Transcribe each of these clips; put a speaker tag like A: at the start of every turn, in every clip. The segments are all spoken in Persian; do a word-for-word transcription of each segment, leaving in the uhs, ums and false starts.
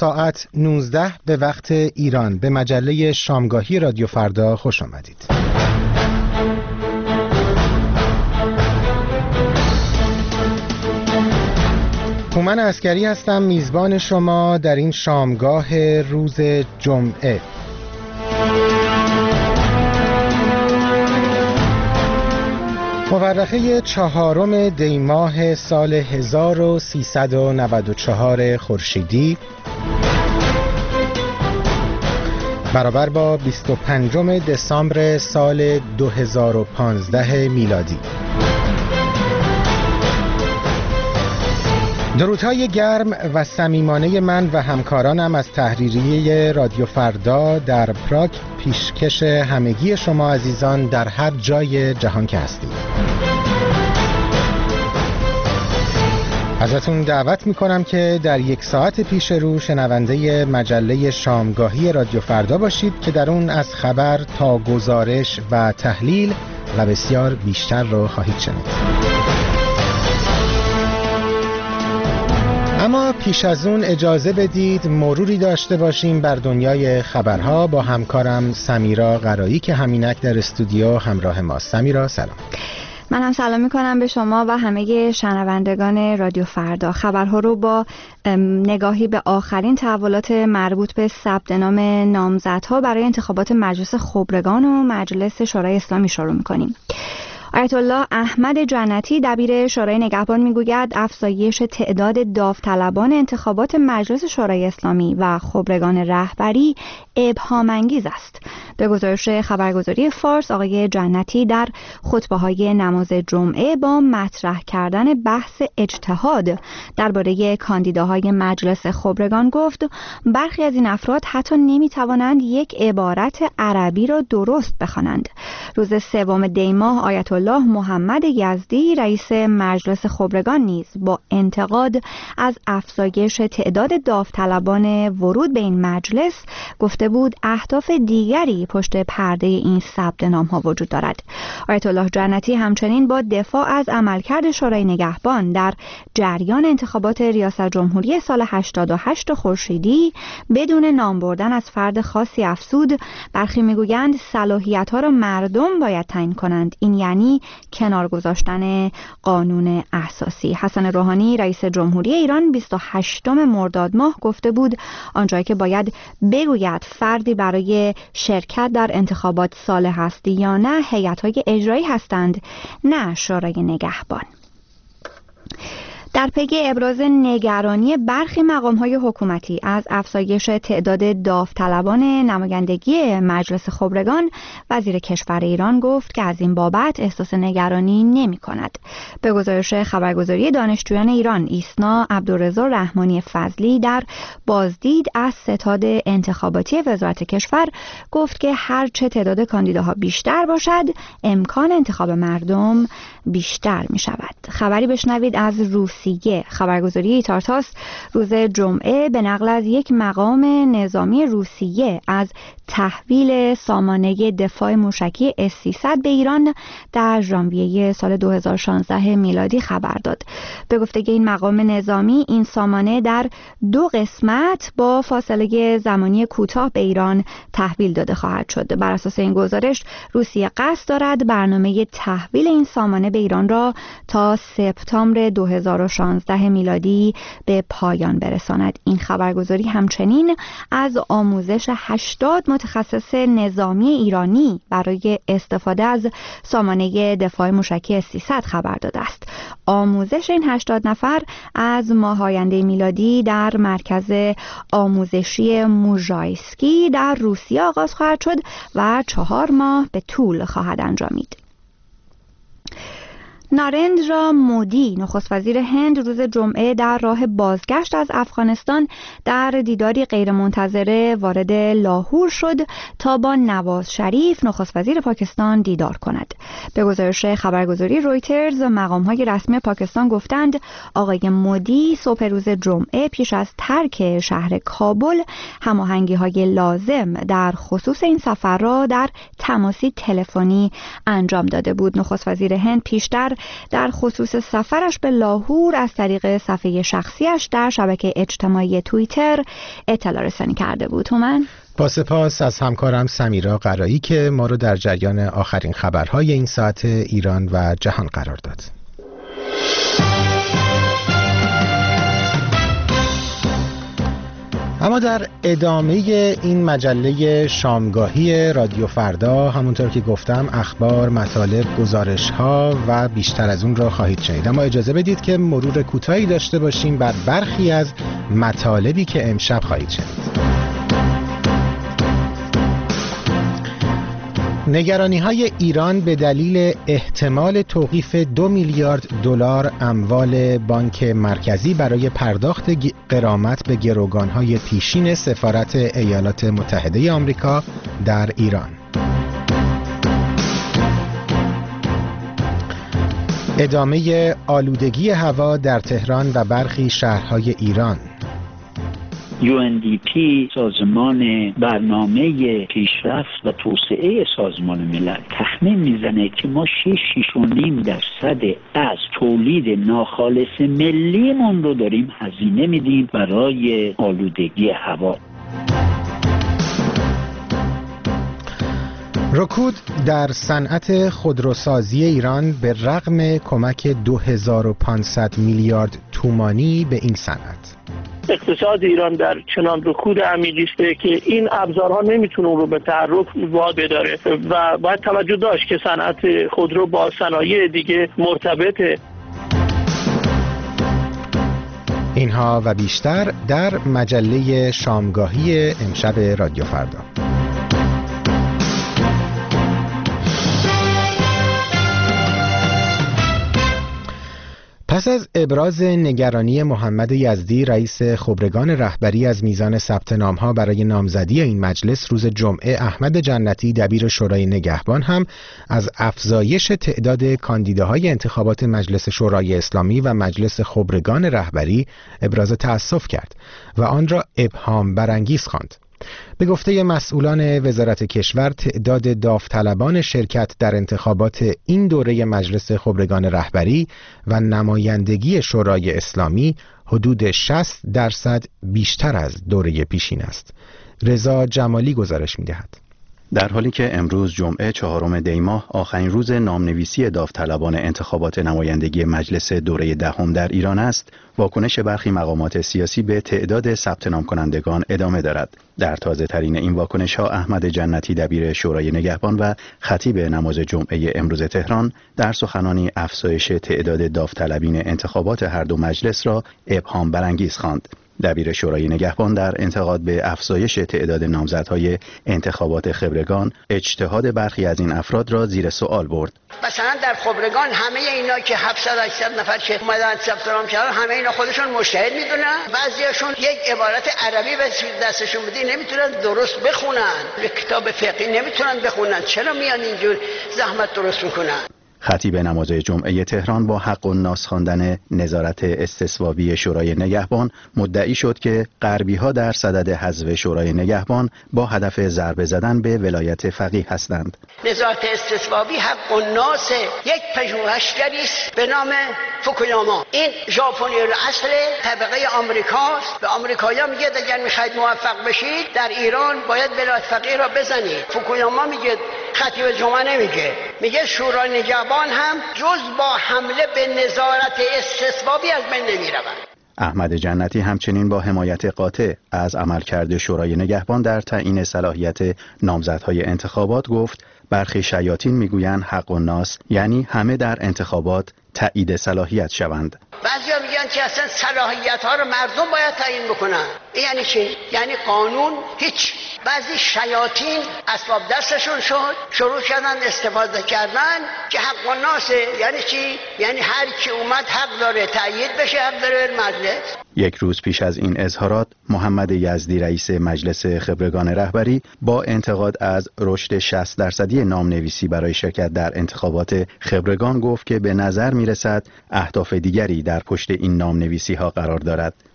A: ساعت نوزده به وقت ایران به مجله شامگاهی رادیو فردا خوش آمدید. هومن عسکری هستم، میزبان شما در این شامگاه روز جمعه. مورخه چهارم دی ماه سال هزار و سیصد و نود و چهار خورشیدی برابر با بیست و پنجم دسامبر سال دو هزار و پانزده میلادی. درودهای گرم و صمیمانه من و همکارانم از تحریریه رادیو فردا در پراگ پیشکش همگی شما عزیزان در هر جای جهان که هستید. ازتون دعوت میکنم که در یک ساعت پیش رو شنونده مجله شامگاهی رادیو فردا باشید که در اون از خبر تا گزارش و تحلیل و بسیار بیشتر رو خواهید شنید. اما پیش از اون اجازه بدید مروری داشته باشیم بر دنیای خبرها با همکارم سمیرا قرایی که همینک در استودیو همراه ماست. سمیرا سلام.
B: من هم سلام میکنم به شما و همه شنوندگان رادیو فردا. خبرها رو با نگاهی به آخرین تحولات مربوط به ثبت نام نامزدها برای انتخابات مجلس خبرگان و مجلس شورای اسلامی شروع میکنیم. آیت الله احمد جنتی دبیر شورای نگهبان میگوید افزایش تعداد داوطلبان انتخابات مجلس شورای اسلامی و خبرگان رهبری ابهام انگیز است. به گزارش خبرگزاری فارس، آقای جنتی در خطبه‌های نماز جمعه با مطرح کردن بحث اجتهاد درباره کاندیداهای مجلس خبرگان گفت برخی از این افراد حتی نمیتوانند یک عبارت عربی را درست بخوانند. روز سوم دی ماه آیت الله محمد یزدی رئیس مجلس خبرگان نیز با انتقاد از افزایش تعداد داوطلبان ورود به این مجلس گفته بود اهداف دیگری پشت پرده این ثبت نام‌ها وجود دارد. آیت الله جنتی همچنین با دفاع از عملکرد شورای نگهبان در جریان انتخابات ریاست جمهوری سال هشتاد و هشت خورشیدی بدون نام بردن از فرد خاصی افزود برخی میگویند صلاحیت‌ها را مردم باید تعیین کنند، این یعنی کنار گذاشتن قانون اساسی. حسن روحانی رئیس جمهوری ایران بیست و هشتم مرداد ماه گفته بود آنجایی که باید بگوید فردی برای شرکت در انتخابات صالح است یا نه هیئت‌های اجرایی هستند، نه شورای نگهبان. در پی ابراز نگرانی برخی مقام‌های حکومتی از افزایش تعداد داوطلبان نمایندگی مجلس خبرگان، وزیر کشور ایران گفت که از این بابت احساس نگرانی نمی‌کند. به گزارش خبرگزاری دانشجویان ایران، ایسنا عبدالرضا رحمانی فضلی در بازدید از ستاد انتخاباتی وزارت کشور گفت که هرچه تعداد کاندیداها بیشتر باشد، امکان انتخاب مردم بیشتر می‌شود. خبری بشنوید از روسیه. خبرگزاری ایتارتاس روز جمعه به نقل از یک مقام نظامی روسیه از تحویل سامانه دفاع موشکی اس سیصد به ایران در ژانویه سال دو هزار و شانزده میلادی خبر داد. به گفته این مقام نظامی این سامانه در دو قسمت با فاصله زمانی کوتاه به ایران تحویل داده خواهد شد. بر اساس این گزارش روسیه قصد دارد برنامه تحویل این سامانه به ایران را تا سپتامبر دو هزار و شانزده میلادی به پایان برساند. این خبرگزاری همچنین از آموزش هشتاد متخصص نظامی ایرانی برای استفاده از سامانه دفاع موشکی اس سیصد خبر داده است. آموزش این هشتاد نفر از ماه آینده میلادی در مرکز آموزشی موژایسکی در روسیه آغاز خواهد شد و چهار ماه به طول خواهد انجامید. نارندرا مودی نخست وزیر هند روز جمعه در راه بازگشت از افغانستان در دیداری غیرمنتظره وارد لاهور شد تا با نواز شریف نخست وزیر پاکستان دیدار کند. به گزارش خبرگزاری رویترز، مقام‌های رسمی پاکستان گفتند آقای مودی صبح روز جمعه پیش از ترک شهر کابل هماهنگی‌های لازم در خصوص این سفر را در تماسی تلفنی انجام داده بود. نخست وزیر هند پیشتر در خصوص سفرش به لاهور از طریق صفحه شخصیش در شبکه اجتماعی توییتر اطلاع رسانی کرده بود. تومن؟
A: با سپاس از همکارم سمیرا قرایی که ما رو در جریان آخرین خبرهای این ساعت ایران و جهان قرار داد. اما در ادامه این مجله شامگاهی رادیو فردا همونطور که گفتم اخبار، مطالب، گزارش‌ها و بیشتر از اون را خواهید شنید. اما اجازه بدید که مرور کوتاهی داشته باشیم بر برخی از مطالبی که امشب خواهید شنید. نگرانی‌های ایران به دلیل احتمال توقیف دو میلیارد دلار اموال بانک مرکزی برای پرداخت غرامت به گروگان‌های پیشین سفارت ایالات متحده آمریکا در ایران. ادامه آلودگی هوا در تهران و برخی شهرهای ایران.
C: یو ان دی پی، سازمان برنامه پیشرفت و توسعه سازمان ملل، تخمین میزنه که ما شش شش و نیم درصد از تولید ناخالص ملیمون رو داریم هزینه میدیم برای آلودگی هوا.
A: رکود در صنعت خودروسازی ایران به رغم کمک دو هزار و پانصد میلیارد تومانی به این صنعت.
D: اقتصاد ایران در چنان رکود عمیقی است که این ابزارها نمیتونه اون رو به تحرک واد بداره و باید توجه داشت که صنعت خودرو با صنایع دیگه مرتبطه.
A: اینها و بیشتر در مجله شامگاهی امشب رادیو فردا. پس از ابراز نگرانی محمد یزدی رئیس خبرگان رهبری از میزان ثبت نام‌ها برای نامزدی این مجلس، روز جمعه احمد جنتی دبیر شورای نگهبان هم از افزایش تعداد کاندیداهای انتخابات مجلس شورای اسلامی و مجلس خبرگان رهبری ابراز تأسف کرد و آن را ابهام برانگیز خواند. به گفته مسئولان وزارت کشور، تعداد داوطلبان شرکت در انتخابات این دوره مجلس خبرگان رهبری و نمایندگی شورای اسلامی حدود شصت درصد بیشتر از دوره پیشین است. رضا جمالی گزارش می‌دهد.
E: در حالی که امروز جمعه چهارم دی ماه آخرین روز نامنویسی داوطلبان انتخابات نمایندگی مجلس دوره دهم در ایران است، واکنش برخی مقامات سیاسی به تعداد ثبت نام کنندگان ادامه دارد. در تازه ترین این واکنش ها احمد جنتی دبیر شورای نگهبان و خطیب نماز جمعه امروز تهران در سخنانی افزایش تعداد داوطلبین انتخابات هر دو مجلس را ابهام برانگیز خواند. دبیر شورای نگهبان در انتقاد به افزایش تعداد نامزدهای انتخابات خبرگان، اجتهاد برخی از این افراد را زیر سوال برد.
F: مثلا در خبرگان همه اینا که هفتصد هشتصد نفر که اومدن ثبت نام کردن، همه اینا خودشون مجتهد میدونن، بعضیاشون یک عبارت عربی به دستشون بدی نمیتونن درست بخونن، یک کتاب فقهی نمیتونن بخونن، چرا میان اینجور زحمت درست میکنن؟
E: خطیب نماز جمعه تهران با حق الناس خواندن نظارت استصوابی شورای نگهبان مدعی شد که غربی‌ها در صدد حذف شورای نگهبان با هدف ضربه زدن به ولایت فقیه هستند.
F: نظارت استصوابی حق الناس یک پژوهشگری است به نام فوکویاما. این ژاپنی الاصل طبقه آمریکاست. به آمریکایی‌ها میگه اگر می‌خواید موفق بشید در ایران باید ولایت فقیه را بزنید. فوکویاما میگه، خطیب جمعه نمیگه، میگه شورای نگهبان هم جز با حمله به نظارت استصوابی از بین نمیرود.
E: احمد جنتی همچنین با حمایت قاطع از عملکرد شورای نگهبان در تعیین صلاحیت نامزدهای انتخابات گفت برخی شیاطین میگویند حق الناس یعنی همه در انتخابات تایید صلاحیت شوند.
F: بعضیا میگن که اصلا صلاحیت ها رو مردم باید تعیین بکنن. یعنی چی؟ یعنی قانون هیچ. بعضی شیاطین اسباب دستشون شد، شروع کردن استفاده کردن که حق الناسه. یعنی چی؟ یعنی هر کی اومد حق داره تایید بشه، حق داره مجلس.
E: یک روز پیش از این اظهارات، محمد یزدی رئیس مجلس خبرگان رهبری با انتقاد از رشد شصت درصدی نامنویسی برای شرکت در انتخابات خبرگان گفت که به نظر میرسد اهداف دیگری در پشت این نامنویسی ها قرار دارد.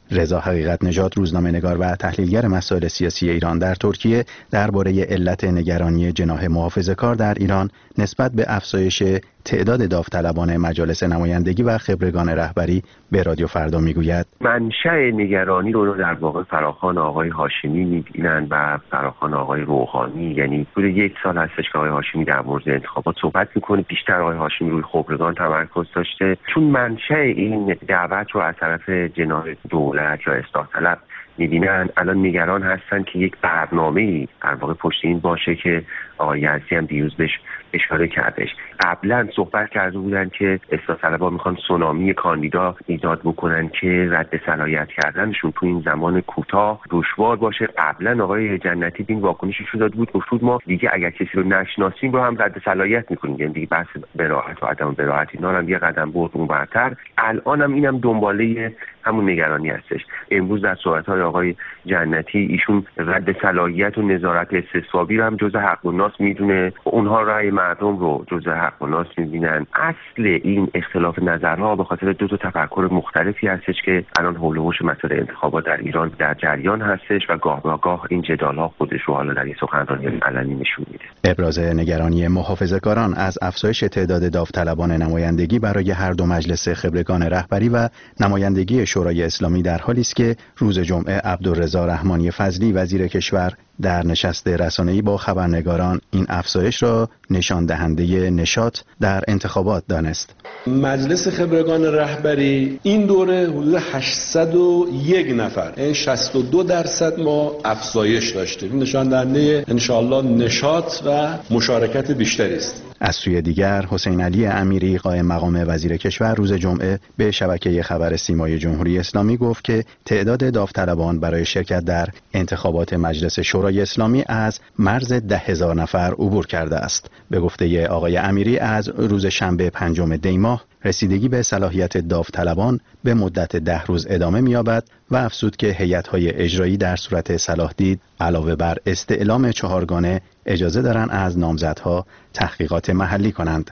E: رضا حقیقت نژاد، روزنامه‌نگار و تحلیلگر مسائل سیاسی ایران در ترکیه، درباره علت نگرانی جناح محافظه‌کار در ایران نسبت به افزایش تعداد داوطلبان مجالس نمایندگی و خبرگان رهبری به رادیو فردا میگوید
G: منشأ نگرانی رو در واقع فراخوان آقای هاشمی می‌بینن و فراخوان آقای روحانی. یعنی حدود یک سال هستش که آقای هاشمی در مورد انتخابات صحبت میکنه. بیشتر آقای هاشمی روی خبرگان تمرکز داشته، چون منشأ این دعوت رو از طرف جناح دولت یا اصلاح طلب می‌بینن. الان نگران هستن که یک برنامه‌ای در واقع پشت این باشه که آقای یزدی هم دیروز بهش اشاره کردش. قبلا صحبت کرده بودن که اصلاح طلبها میخوان سونامی کاندیدا ایجاد بکنن که رد صلاحیت کردنشون تو این زمان کوتاه دشوار باشه. قبلا آقای جنتی این واکنشش رو داد بود، گفت ما دیگه اگر کسی رو نشناسیم رو هم رد صلاحیت میکنیم، یعنی دیگه بحث براءت و عدم براءت اینا هم یه قدم برد اونورتر. الان هم اینم دنباله همون نگرانی هستش. امروز در صحبت‌های آقای جنتی ایشون رد صلاحیت و نظارت استصوابی رو هم جزء حق و ناس میدونه، اونها رأی مردم رو جزء حق و ناس می‌بینن. اصل این اختلاف نظرها به خاطر دو تا تفکر مختلفی هستش که الان حول و حوش مسائل انتخابات در ایران در جریان هستش و گاه به گاه این جدال‌ها خودش رو حالا در سخنرانی علنی نشون میده.
E: ابراز نگرانی محافظه‌کاران از افزایش تعداد داوطلبان نمایندگی برای هر دو مجلس خبرگان رهبری و نمایندگی شورای اسلامی در حالی است که روز جمعه عبدالرضا رحمانی فضلی وزیر کشور در نشست رسانه‌ای با خبرنگاران این افزایش را نشان دهنده نشاط در انتخابات دانست.
H: مجلس خبرگان رهبری این دوره حدود هشتصد و یک نفر، این شصت و دو درصد ما افزایش داشتیم. این نشان دهنده انشاءالله نشاط و مشارکت بیشتری است.
E: از سوی دیگر حسین علی امیری قائم مقام وزیر کشور روز جمعه به شبکه خبر سیمای جمهوری اسلامی گفت که تعداد داوطلبان برای شرکت در انتخابات مجلس شورای اسلامی از مرز ده هزار نفر عبور کرده است. به گفته آقای امیری از روز شنبه پنجم دی ماه رسیدگی به صلاحیت داوطلبان به مدت ده روز ادامه می‌یابد و افزود که هیئت‌های اجرایی در صورت صلاح دید علاوه بر استعلام چهارگانه اجازه دارند از نامزدها تحقیقات محلی کنند.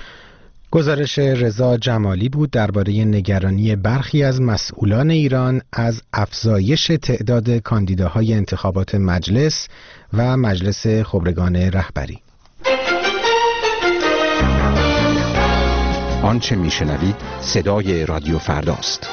A: گزارش رضا جمالی بود درباره نگرانی برخی از مسئولان ایران از افزایش تعداد کاندیداهای انتخابات مجلس و مجلس خبرگان رهبری.
I: آنچه میشنوید صدای رادیو فرداست.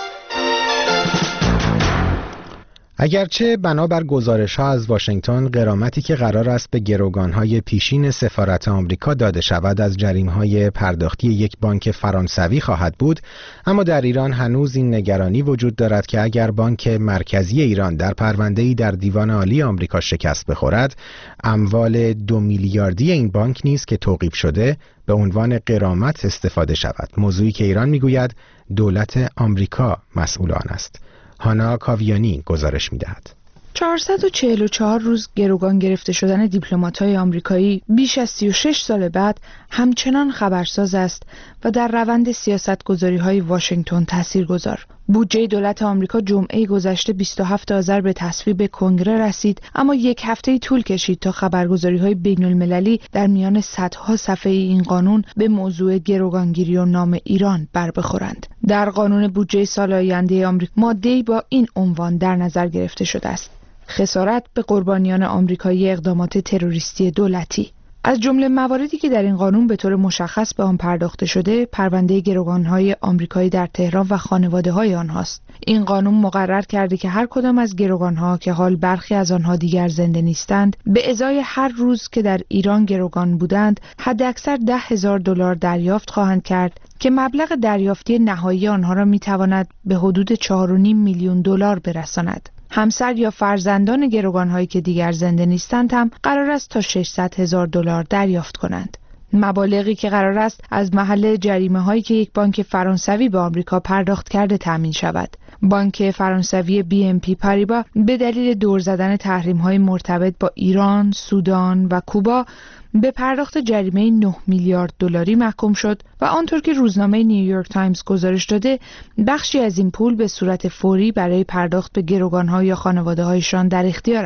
A: اگرچه بنابر گزارش‌ها از واشنگتن غرامتی که قرار است به گروگان‌های پیشین سفارت آمریکا داده شود از جریمه‌های پرداختی یک بانک فرانسوی خواهد بود، اما در ایران هنوز این نگرانی وجود دارد که اگر بانک مرکزی ایران در پرونده‌ای در دیوان عالی آمریکا شکست بخورد، اموال دو میلیاردی این بانک نیز که توقیف شده به عنوان غرامت استفاده شود. موضوعی که ایران میگوید دولت آمریکا مسئول آن است. هانا کاویانی گزارش می‌دهد.
J: چهارصد و چهل و چهار روز گروگان گرفته شدن دیپلمات‌های آمریکایی بیش از سی و شش سال بعد همچنان خبرساز است و در روند سیاست‌گذاری‌های واشنگتن تاثیرگذار. بودجه دولت آمریکا جمعه گذشته بیست و هفتم آذر به تصویب کنگره رسید، اما یک هفته طول کشید تا خبرگزاری‌های بین‌المللی در میان صدها صفحه این قانون به موضوع گروگانگیری و نام ایران بر بخورند. در قانون بودجه سال آینده آمریکا ماده‌ای با این عنوان در نظر گرفته شده است: خسارت به قربانیان آمریکایی اقدامات تروریستی دولتی. از جمله مواردی که در این قانون به طور مشخص به آن پرداخته شده، پرونده گروگان‌های آمریکایی در تهران و خانواده‌های آنهاست. این قانون مقرر کرده که هر کدام از گروگان‌ها که حال برخی از آنها دیگر زنده نیستند، به ازای هر روز که در ایران گروگان بودند، حداکثر ده هزار دلار دریافت خواهند کرد که مبلغ دریافتی نهایی آنها را می‌تواند به حدود چهار و نیم میلیون دلار برساند. همسر یا فرزندان گروگان‌هایی که دیگر زنده نیستند هم قرار است تا ششصد هزار دلار دریافت کنند. مبالغی که قرار است از محل جریمه‌هایی که یک بانک فرانسوی به آمریکا پرداخت کرده تامین شود. بانک فرانسوی بی ام پی پاریبا به دلیل دور زدن تحریم‌های مرتبط با ایران، سودان و کوبا به پرداخت جریمه نه میلیارد دلاری محکوم شد و آنطور که روزنامه نیویورک تایمز گزارش داده، بخشی از این پول به صورت فوری برای پرداخت به گروگان‌ها یا خانواده‌هایشان در اختیار است.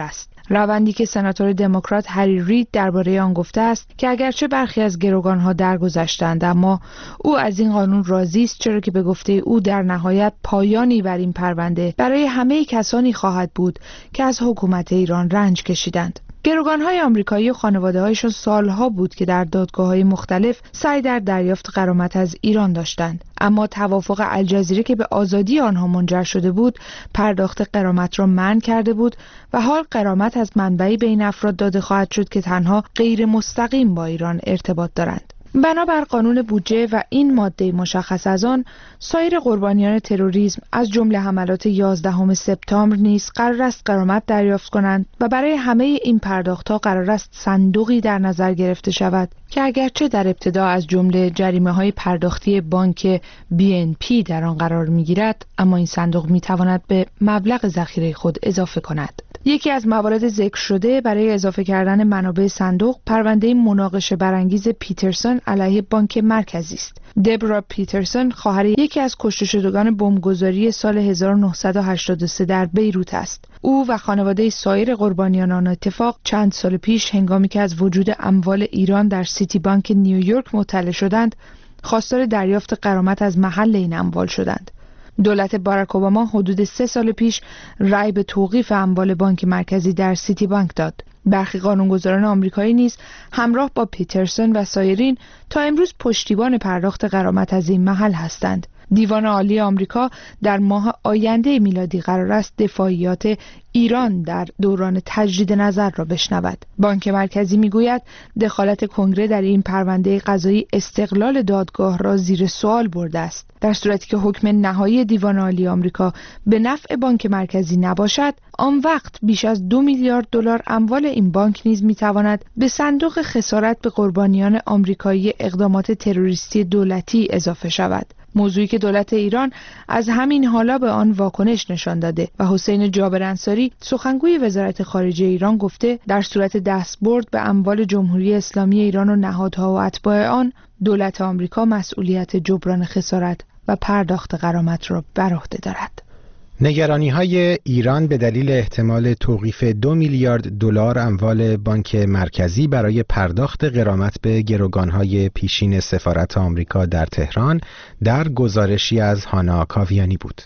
J: روندی که سناتور دموکرات هری رید درباره آن گفته است که اگرچه برخی از گروگانها درگذشتند، اما او از این قانون راضی است، چرا که به گفته او در نهایت پایانی بر این پرونده برای همه کسانی خواهد بود که از حکومت ایران رنج کشیدند. گروگان‌های آمریکایی و خانواده‌هایشان سالها بود که در دادگاه‌های مختلف سعی در دریافت غرامت از ایران داشتند، اما توافق الجزیره که به آزادی آنها منجر شده بود، پرداخت غرامت را منع کرده بود و حال غرامت از منبعی به این افراد داده خواهد شد که تنها غیر مستقیم با ایران ارتباط دارند. بنابر قانون بودجه و این ماده مشخص از آن، سایر قربانیان تروریسم از جمله حملات یازدهم سپتامبر نیز قرار است غرامت دریافت کنند و برای همه این پرداخت‌ها قرار است صندوقی در نظر گرفته شود که اگرچه در ابتدا از جمله جریمه‌های پرداختی بانک بی ان پی در آن قرار می‌گیرد، اما این صندوق می‌تواند به مبلغ ذخیره خود اضافه کند. یکی از موارد ذکر شده برای اضافه کردن منابع صندوق پرونده مناقشه برانگیز پیترسون علیه بانک مرکزی است. دبرا پیترسون خواهر یکی از کشته شدگان بمبگذاری سال هزار و نهصد و هشتاد و سه در بیروت است. او و خانواده سایر قربانیان آن اتفاق چند سال پیش هنگامی که از وجود اموال ایران در سیتی بانک نیویورک مطلع شدند، خواستار دریافت غرامت از محل این اموال شدند. دولت باراک اوباما حدود سه سال پیش رأی به توقیف اموال بانک مرکزی در سیتی بانک داد. برخی قانونگذاران آمریکایی نیز همراه با پیترسون و سایرین تا امروز پشتیبان پرداخت غرامت از این محل هستند. دیوان عالی آمریکا در ماه آینده میلادی قرار است دفاعیات ایران در دوران تجدید نظر را بشنود. بانک مرکزی میگوید دخالت کنگره در این پرونده قضایی استقلال دادگاه را زیر سوال برده است. در صورتی که حکم نهایی دیوان عالی آمریکا به نفع بانک مرکزی نباشد، آن وقت بیش از دو میلیارد دلار اموال این بانک نیز میتواند به صندوق خسارت به قربانیان آمریکایی اقدامات تروریستی دولتی اضافه شود. موضوعی که دولت ایران از همین حالا به آن واکنش نشان داده و حسین جابر انصاری سخنگوی وزارت خارجه ایران گفته در صورت دستبرد به اموال جمهوری اسلامی ایران و نهادها و اتباع آن، دولت آمریکا مسئولیت جبران خسارت و پرداخت غرامت را بر عهده دارد.
A: نگرانی‌های ایران به دلیل احتمال توقیف دو میلیارد دلار اموال بانک مرکزی برای پرداخت غرامت به گروگان‌های پیشین سفارت آمریکا در تهران در گزارشی از هانا کاویانی بود.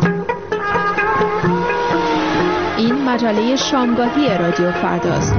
K: این مجله شامگاهی رادیو فرداست.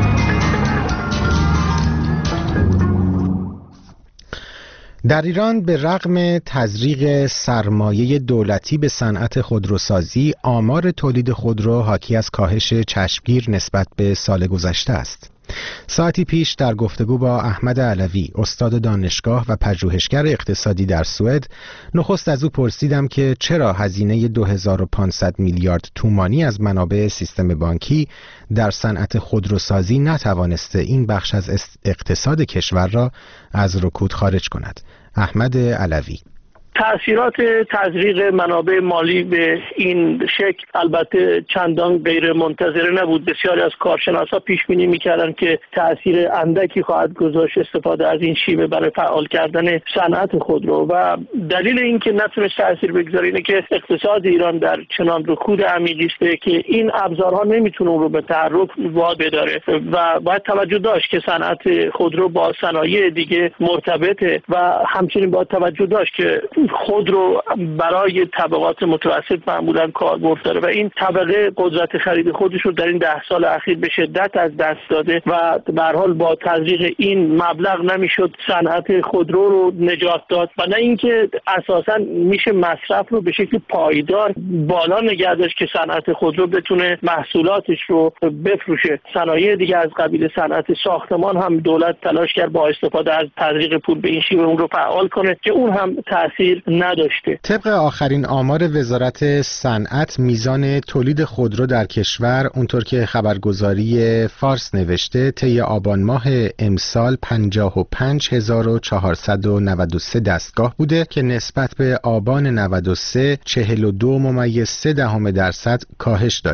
A: در ایران به رغم تزریق سرمایه دولتی به صنعت خودروسازی، آمار تولید خودرو حاکی از کاهش چشمگیر نسبت به سال گذشته است. ساعتی پیش در گفتگو با احمد علوی، استاد دانشگاه و پژوهشگر اقتصادی در سوئد، نخست از او پرسیدم که چرا هزینه دو هزار و پانصد میلیارد تومانی از منابع سیستم بانکی در صنعت خودروسازی نتوانسته این بخش از اقتصاد کشور را از رکود خارج کند. احمد علوی:
D: تأثیرات تزریق منابع مالی به این شکل البته چندان غیر منتظره نبود. بسیاری از کارشناسا پیش بینی می‌کردند که تأثیر اندکی خواهد گذاشت استفاده از این شیوه برای فعال کردن صنعت خودرو و دلیل اینکه نتونست تأثیر بگذاره اینه که اقتصاد ایران در چنان رکود عمیقی است که این ابزارها نمیتونه اون رو به تحرک وادار داره و باید توجه داشت که صنعت خودرو با صنایع دیگه مرتبطه و همچنین باید توجه داشت که خود رو برای طبقات متوسط معمولا کاربرد داره و این طبقه قدرت خرید خودش رو در این ده سال اخیر به شدت از دست داده و به هر حال با تزریق این مبلغ نمیشد صنعت خودرو رو نجات داد و نه اینکه اساسا میشه مصرف رو به شکل پایدار بالا نگه داشت که صنعت خودرو بتونه محصولاتش رو بفروشه. صنایع دیگه از قبیل صنعت ساختمان هم دولت تلاش کرد با استفاده از تزریق پول به این شیوه اون رو فعال کنه که اون هم تاثیر نداشته.
A: طبق آخرین آمار وزارت صنعت، میزان تولید خودرو در کشور اونطور که خبرگزاری فارس نوشته طی آبان ماه امسال پنجاه و پنج هزار و چهارصد و نود و سه دستگاه بوده که نسبت به آبان نود و سه چهل و دو ممیز سه دهم درصد کاهش داشته.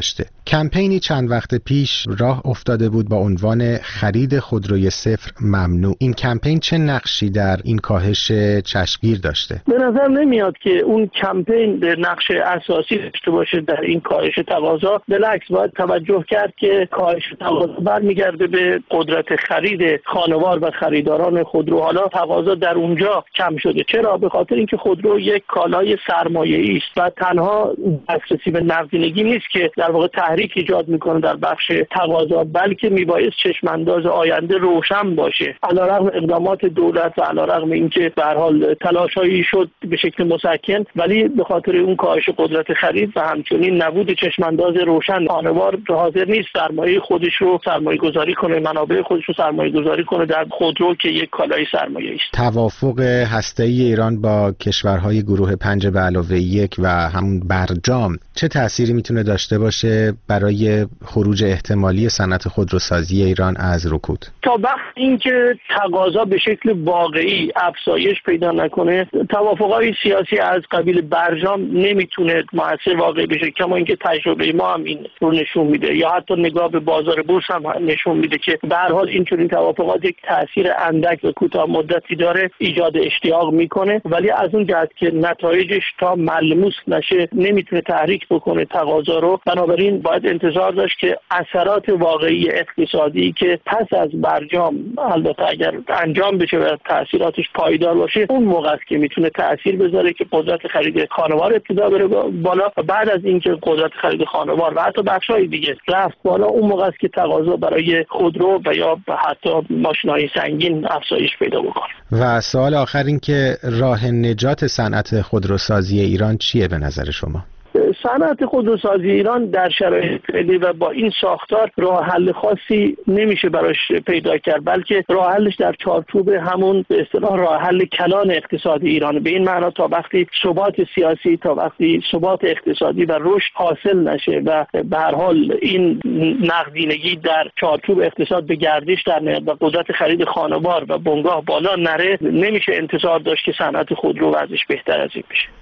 A: کمپینی چند وقت پیش راه افتاده بود با عنوان خرید خودروی صفر ممنوع. این کمپین چه نقشی در این کاهش چشمگیر داشته؟
D: به نظر نمیاد که اون کمپین به نقش اساسی داشته باشه در این کاهش تقاضا. بالعکس باید توجه کرد که کاهش تقاضا برمیگرده به قدرت خرید خانوار و خریداران خودرو. حالا تقاضا در اونجا کم شده. چرا؟ به خاطر اینکه خودرو یک کالای سرمایه‌ای است و تنها دسترسی به نقدینگی نیست که در واقع تحریک ایجاد میکنه در بخش تقاضا، بلکه میبایست چشم انداز آینده روشن باشه. علیرغم اقدامات دولت و علیرغم اینکه به هر حال تلاشایی شد به شکل مسکن، ولی به خاطر اون کاهش قدرت خرید و همچنین نبود چشم انداز روشن، خانوار حاضر نیست سرمایه خودش رو سرمایه گذاری کنه، منابع خودش رو سرمایه گذاری کنه در خودرو که یک کالای سرمایه است.
A: توافق هسته‌ای ایران با کشورهای گروه پنج به علاوه یک و همون برجام چه تأثیری میتونه داشته باشه برای خروج احتمالی صنعت خودروسازی ایران از رکود؟ تا
D: وقتی اینکه تقاضا به شکل واقعی افزایش پیدا نکنه، توافق‌های سیاسی از قبیل برجام نمیتونه مؤثر واقعی بشه. کما اینکه تجربه ما هم این رو نشون میده، یا حتی نگاه به بازار بورس هم نشون میده که به هر حال این چنین توافقات یک تاثیر اندک و کوتاه مدتی داره، ایجاد اشتیاق میکنه، ولی از اون جهت که نتایجش تا ملموس نشه نمیتونه تحریک بکنه تقاضا رو. بنابراین باید انتظار داشت که اثرات واقعی اقتصادی که پس از برجام البته اگر انجام بشه و تاثیراتش پایدار باشه، اون موقع است که میتونه تاثیر بذاره که قدرت خرید خانوار ابتدا بره بالا و بعد از اینکه قدرت خرید خانوار و حتی بخشای دیگه رفت بالا، اون موقع است که تقاضا برای خودرو و یا حتی ماشین‌های سنگین افزایش پیدا بکنه.
A: و سوال آخر این که راه نجات صنعت خودروسازی ایران چیه به نظر شما؟
D: صنعت خودروسازی ایران در شرایط فعلی و با این ساختار راه حل خاصی نمیشه براش پیدا کرد، بلکه راه حلش در چارچوب همون به اصطلاح راه حل کلان اقتصادی ایران. به این معنا تا وقتی ثبات سیاسی، تا وقتی ثبات اقتصادی و رشد حاصل نشه و به هر حال این نقدینگی در چارچوب اقتصاد به گردش در نیاد و قدرت خرید خانوار و بنگاه بالا نره، نمیشه انتظار داشت که صنعت خودرو وضعش بهتر از این بشه.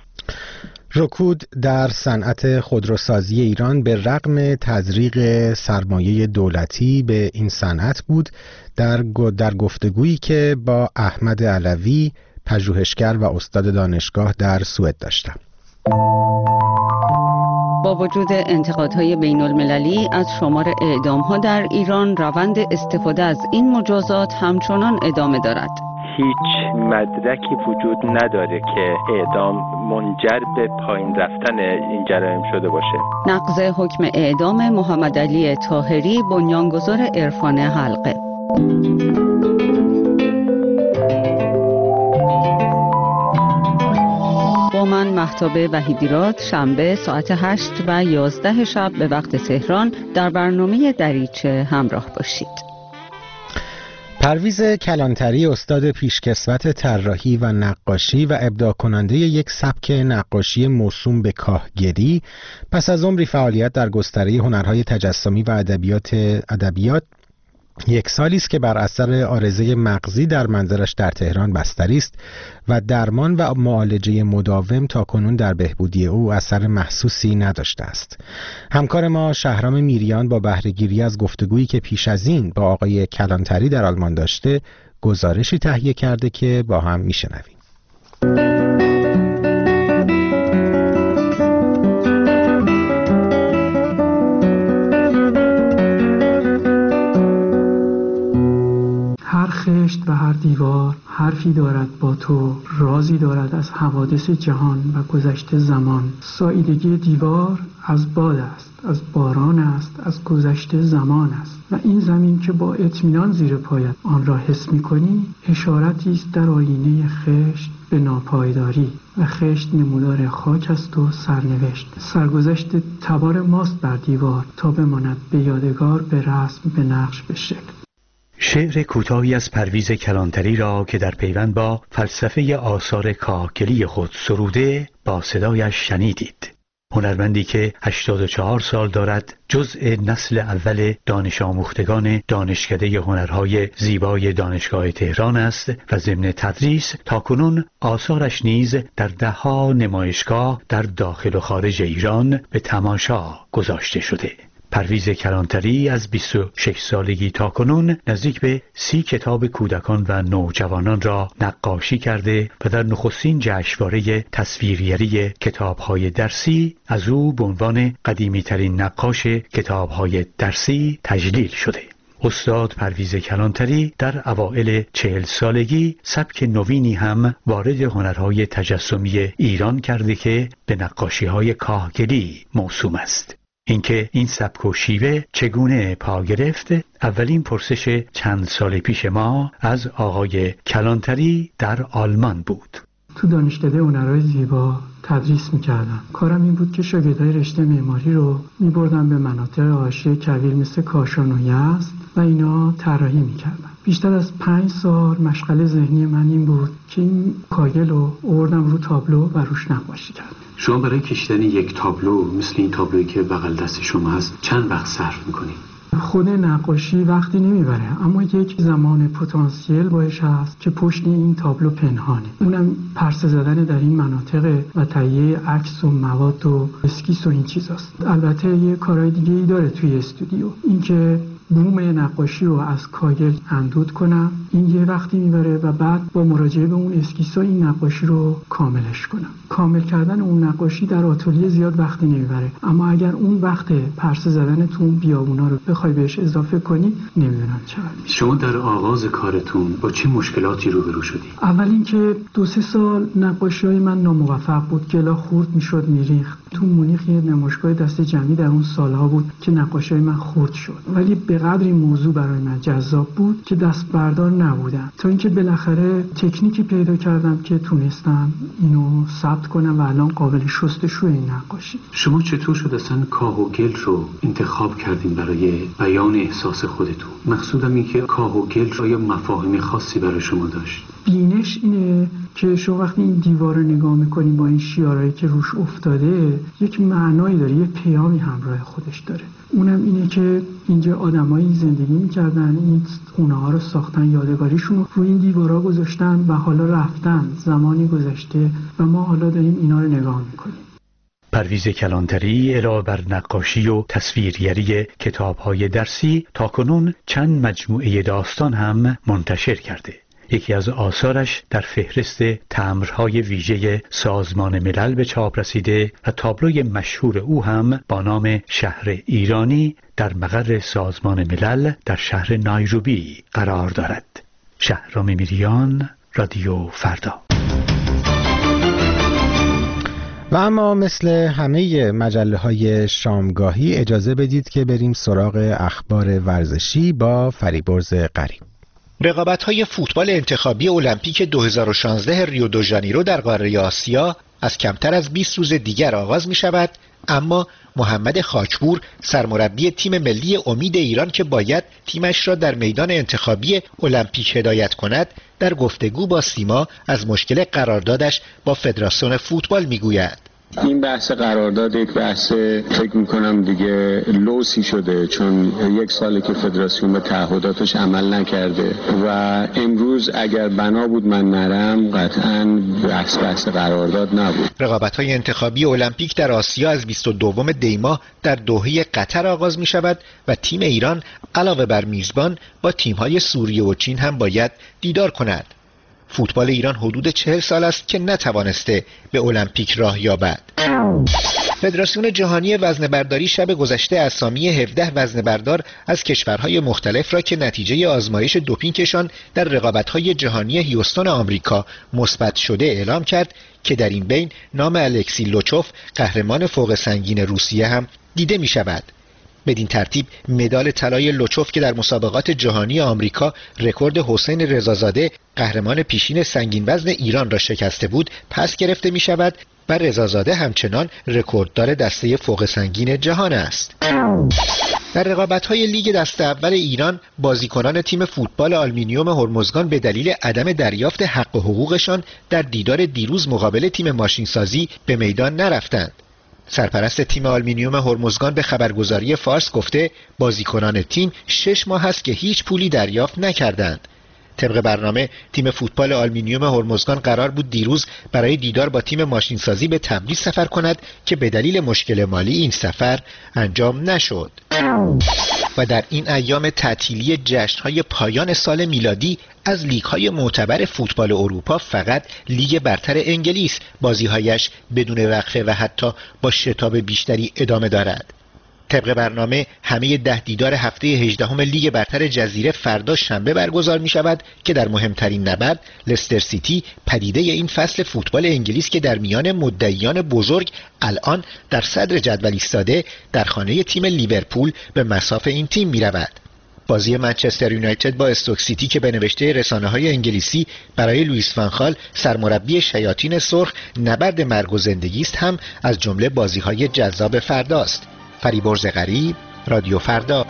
A: رکود در صنعت خودروسازی ایران به رغم تزریق سرمایه دولتی به این صنعت بود در در گفتگویی که با احمد علوی، پژوهشگر و استاد دانشگاه در سوئد داشتم.
L: با وجود انتقادهای بین المللی از شمار اعدام‌ها در ایران، روند استفاده از این مجازات همچنان ادامه دارد.
M: هیچ مدرکی وجود نداره که اعدام منجر به پایین رفتن این جرایم شده باشه.
L: نقض حکم اعدام محمد علی طاهری، بنیانگذار عرفان حلقه. با من مهتاب وحیدیراد، شنبه ساعت هشت و یازده شب به وقت تهران در برنامه دریچه همراه باشید.
A: پرویز کلانتری، استاد پیشکسوت طراحی و نقاشی و ابداع کننده یک سبک نقاشی موسوم به کاهگری، پس از عمری فعالیت در گستره هنرهای تجسمی و ادبیات ادبیات یک سالی است که بر اثر عارضه مغزی در منزلش در تهران بستری است و درمان و معالجه مداوم تاکنون در بهبودی او اثر محسوسی نداشته است. همکار ما شهرام میریان با بهره‌گیری از گفتگویی که پیش از این با آقای کلانتری در آلمان داشته، گزارشی تهیه کرده که با هم میشنویم.
N: خشت و هر دیوار حرفی دارد با تو، رازی دارد از حوادث جهان و گذشته زمان. ساییدگی دیوار از باد است، از باران است، از گذشته زمان است و این زمین که با اطمینان زیر پایت آن را حس می‌کنی، اشارتی است در آینه خشت به ناپایداری و خشت نمودار خاک است و سرنوشت. سرگذشت تبار ماست بر دیوار تا بماند به یادگار، به رسم، به نقش، به شکل.
O: شعر کوتاهی از پرویز کلانتری را که در پیوند با فلسفه آثار کاهگلی خود سروده با صدایش شنیدید. هنرمندی که هشتاد و چهار سال دارد، جزء نسل اول دانش آموختگان دانشکده هنرهای زیبای دانشگاه تهران است و ضمن تدریس تاکنون آثارش نیز در ده‌ها نمایشگاه در داخل و خارج ایران به تماشا گذاشته شده. پرویز کلانتری از بیست و شش سالگی تا کنون نزدیک به سی کتاب کودکان و نوجوانان را نقاشی کرده و در نخستین جشنواره تصویریری کتاب‌های درسی از او به عنوان قدیمی‌ترین نقاش کتاب‌های درسی تجلیل شده. استاد پرویز کلانتری در اوائل چهل سالگی سبک نوینی هم وارد هنرهای تجسمی ایران کرده که به نقاشی‌های کاهگلی موسوم است. اینکه این سبک و شیوه چگونه پا گرفت، اولین پرسش چند سال پیش ما از آقای کلانتری در آلمان بود.
N: تو دانشکده هنرهای زیبا تدریس میکردم. کارم این بود که شاگردای رشته معماری رو میبردم به مناطق حاشیه کویر مثل کاشان و یزد و اینا طراحی میکردم. بیشتر از پنج سال مشغله ذهنی من این بود که این کاگل رو آوردم رو تابلو و روش نقاشی کردم.
P: شما برای کشیدن یک تابلو مثل این تابلویی که بغل دست شما هست چند وقت صرف میکنید؟
N: خود نقاشی وقتی نمیبره، اما یک زمان پتانسیل باش هست که پشت این تابلو پنهانه. اونم پرسه زدن در این مناطق و تهیه عکس و مواد و اسکیس و این چیزاست. البته یه کارهای دیگه ای داره توی استودیو، اینکه بوم نقاشی رو از کاگل اندود کنم، این یه وقتی میبره و بعد با مراجعه به اون اسکیسا این نقاشی رو کاملش کنم. کامل کردن اون نقاشی در آتلیه زیاد وقتی نمیبره، اما اگر اون وقت پرسه زدن تو اون بیابونا رو بخوای بهش اضافه کنی نمیدونم چقدر میشه.
P: شما در آغاز کارتون با چه مشکلاتی روبرو شدید؟
N: اول اینکه دو سه سال نقاشی‌های من ناموفق بود، گلا خورد میشد میریخت. تو مونیخ یه نمایشگاه دست جمعی در اون سالها بود که نقاشی‌های من خورد شد، ولی به قدری موضوع برای من جذاب بود که دست بردار نبودم، تا اینکه بالاخره تکنیکی پیدا کردم که تونستم اینو ثبت کنم و الان قابل شستشوی این نقاشی.
P: شما چطور شد اصلا کاه و گل رو انتخاب کردین برای بیان احساس خودتون؟ مقصودم این که کاه و گل رو یا مفاهیم خاصی برای شما داشت؟
N: بینش اینه که شما وقتی این دیوار رو نگاه میکنیم با این شیارهایی که روش افتاده، یک معنایی داره، یه پیامی همراه خودش داره. اونم اینه که اینجا آدمایی زندگی میکردن، این خونه ها رو ساختن، یادگاریشون رو روی این دیوارها گذاشتن و حالا رفتن، زمانی گذشته و ما حالا داریم اینا رو نگاه میکنیم.
O: پرویز کلانتری علاوه بر نقاشی و تصویرگری کتاب‌های درسی تاکنون چند مجموعه داستان هم منتشر کرده. یکی از آثارش در فهرست تمبرهای ویژه سازمان ملل به چاپ رسیده و تابلوی مشهور او هم با نام شهر ایرانی در مقر سازمان ملل در شهر نایروبی قرار دارد. شهرام میریان، رادیو فردا.
A: و اما مثل همه مجله های شامگاهی اجازه بدید که بریم سراغ اخبار ورزشی با فریبرز قریب.
Q: رقابت‌های فوتبال انتخابی المپیک دو هزار و شانزده ریو دو ژانیرو در قاره آسیا از کمتر از بیست روز دیگر آغاز می شود، اما محمد خاکپور سرمربی تیم ملی امید ایران که باید تیمش را در میدان انتخابی المپیک هدایت کند، در گفتگو با سیما از مشکل قراردادش با فدراسیون فوتبال می گوید.
R: این بحث قرارداد یک بحث فکر میکنم دیگه لوسی شده، چون یک ساله که فدراسیون به تعهداتش عمل نکرده و امروز اگر بنا بود من نرم قطعاً بحث بحث قرارداد نبود.
Q: رقابت‌های انتخابی المپیک در آسیا از بیست و دوم دی ماه در دوحه قطر آغاز می شود و تیم ایران علاوه بر میزبان با تیم‌های سوریه و چین هم باید دیدار کند. فوتبال ایران حدود چهل سال است که نتوانسته به المپیک راه یابد. فدراسیون جهانی وزنه‌برداری شب گذشته اسامی هفده وزنه‌بردار از کشورهای مختلف را که نتیجه آزمایش دوپینگشان در رقابت‌های جهانی هیوستون آمریکا مثبت شده اعلام کرد که در این بین نام الکسی لوچوف قهرمان فوق سنگین روسیه هم دیده می شود. بدین ترتیب مدال طلای لوچوف که در مسابقات جهانی آمریکا رکورد حسین رضازاده قهرمان پیشین سنگین وزن ایران را شکسته بود پس گرفته می شود و رضازاده همچنان رکورددار دسته فوق سنگین جهان است. در رقابت‌های لیگ دسته اول ایران بازیکنان تیم فوتبال آلومینیوم هرمزگان به دلیل عدم دریافت حق و حقوقشان در دیدار دیروز مقابل تیم ماشینسازی به میدان نرفتند. سرپرست تیم آلومینیوم هرمزگان به خبرگزاری فارس گفته بازیکنان تیم شش ماه است که هیچ پولی دریافت نکردند. طبق برنامه تیم فوتبال آلومینیوم هرمزگان قرار بود دیروز برای دیدار با تیم ماشینسازی به تبریز سفر کند که به دلیل مشکل مالی این سفر انجام نشد. و در این ایام تعطیلی جشن‌های پایان سال میلادی از لیگ‌های معتبر فوتبال اروپا فقط لیگ برتر انگلیس بازی‌هایش بدون وقفه و حتی با شتاب بیشتری ادامه دارد. طبق برنامه همه ده دیدار هفته هجدهم لیگ برتر جزیره فردا شنبه برگزار می شود که در مهمترین نبرد لستر سیتی پدیده این فصل فوتبال انگلیس که در میان مدعیان بزرگ الان در صدر جدول ایستاده در خانه تیم لیورپول به مصاف این تیم می رود. بازی منچستر یونایتد با استوک سیتی که به نوشته رسانه‌های انگلیسی برای لوئیس فان خال سرمربی شیاطین سرخ نبرد مرگ و زندگی است هم از جمله بازی‌های جذاب فرداست. فریبرز غریب، رادیو فردا.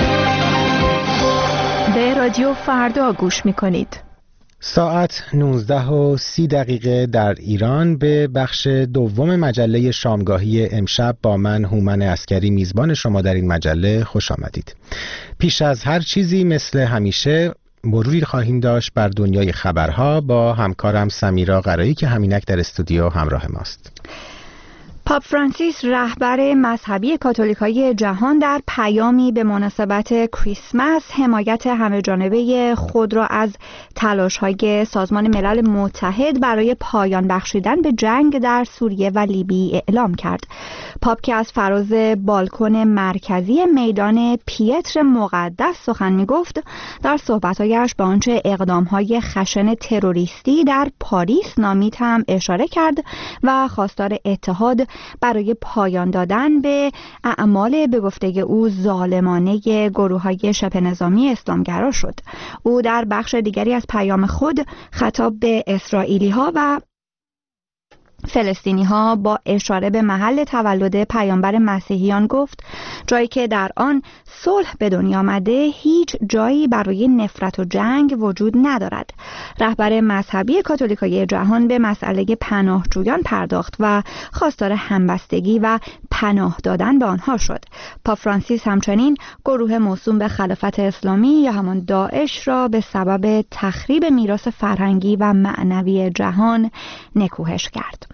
K: به رادیو فردا گوش می‌کنید.
A: ساعت نوزده و سی دقیقه در ایران به بخش دوم مجله شامگاهی امشب با من هومن عسکری میزبان شما در این مجله خوش آمدید. پیش از هر چیزی مثل همیشه مروری خواهیم داشت بر دنیای خبرها با همکارم سمیرا قرایی که همینک در استودیو همراه ماست.
B: پاپ فرانسیس رهبر مذهبی کاتولیکای جهان در پیامی به مناسبت کریسمس حمایت همه‌جانبه خود را از تلاش‌های سازمان ملل متحد برای پایان بخشیدن به جنگ در سوریه و لیبی اعلام کرد. پاپ که از فراز بالکن مرکزی میدان پیتر مقدس سخن می‌گفت، در صحبت‌هایش به آنچه اقدام‌های خشن تروریستی در پاریس نامید هم اشاره کرد و خواستار اتحاد برای پایان دادن به اعمال به گفته او ظالمانه گروه‌های شبه نظامی اسلامگرا شد. او در بخش دیگری از پیام خود خطاب به اسرائیلی‌ها و فلسطینی ها با اشاره به محل تولد پیامبر مسیحیان گفت جایی که در آن صلح به دنیا آمده هیچ جایی برای نفرت و جنگ وجود ندارد. رهبر مذهبی کاتولیکای جهان به مسئله پناهجویان پرداخت و خواستار همبستگی و پناه دادن به آنها شد. پاپ فرانسیس همچنین گروه موسوم به خلافت اسلامی یا همان داعش را به سبب تخریب میراث فرهنگی و معنوی جهان نکوهش کرد.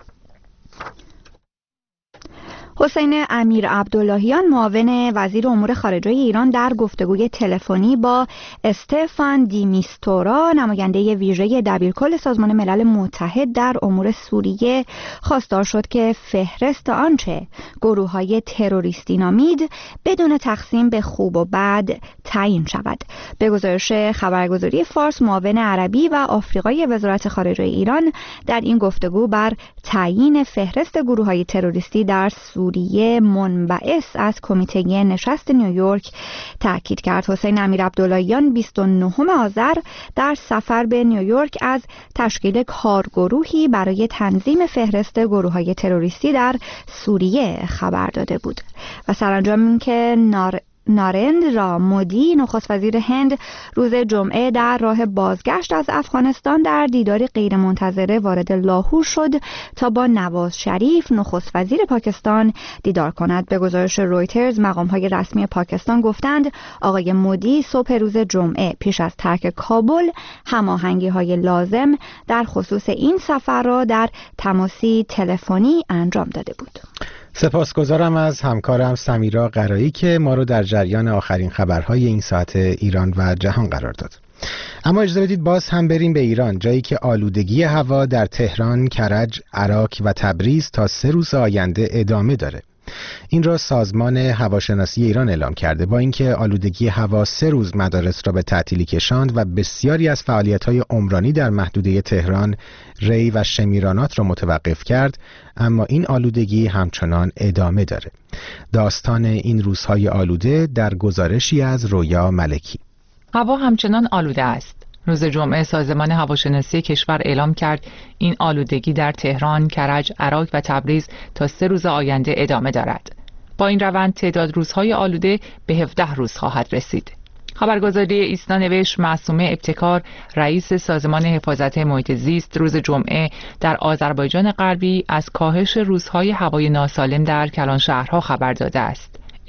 B: حسین امیر عبداللهیان معاون وزیر امور خارجه ایران در گفتگوی تلفنی با استفان دی میستورا نماینده ویژه دبیرکل سازمان ملل متحد در امور سوریه خواستار شد که فهرست آنچه گروه‌های تروریستی نامید بدون تقسیم به خوب و بد تعیین شود. به گزارش خبرگزاری فارس معاون عربی و آفریقای وزارت خارجه ایران در این گفتگو بر تعیین فهرست گروه‌های تروریستی در سوریه سوریه منبعث از کمیته نشست نیویورک تاکید کرد. حسین امیر عبداللهیان بیست و نهم آذر در سفر به نیویورک از تشکیل کارگروهی برای تنظیم فهرست گروه‌های تروریستی در سوریه خبر داده بود و سرانجام اینکه نار نارندرا مودی نخست وزیر هند روز جمعه در راه بازگشت از افغانستان در دیداری غیرمنتظره وارد لاهور شد تا با نواز شریف نخست وزیر پاکستان دیدار کند. به گزارش رویترز مقام‌های رسمی پاکستان گفتند آقای مودی صبح روز جمعه پیش از ترک کابل هماهنگی‌های لازم در خصوص این سفر را در تماسی تلفنی انجام داده بود.
A: سپاسگزارم از همکارم سمیرا قرایی که ما رو در جریان آخرین خبرهای این ساعت ایران و جهان قرار داد. اما اجازه بدید باز هم بریم به ایران، جایی که آلودگی هوا در تهران، کرج، عراق و تبریز تا سه روز آینده ادامه داره. این را سازمان هواشناسی ایران اعلام کرده. با اینکه آلودگی هوا سه روز مدارس را به تعطیلی کشاند و بسیاری از فعالیت‌های عمرانی در محدوده تهران، ری و شمیرانات را متوقف کرد، اما این آلودگی همچنان ادامه داره. داستان این روزهای آلوده در گزارشی از رویا ملکی.
S: هوا همچنان آلوده است. روز جمعه سازمان هواشناسی کشور اعلام کرد این آلودگی در تهران، کرج، عراق و تبریز تا سه روز آینده ادامه دارد. با این روند تعداد روزهای آلوده به هفده روز خواهد رسید. خبرگزاری ایسنا نوشت معصومه ابتکار رئیس سازمان حفاظت محیط زیست روز جمعه در آذربایجان غربی از کاهش روزهای هوای ناسالم در کلان شهرها خبر داده است.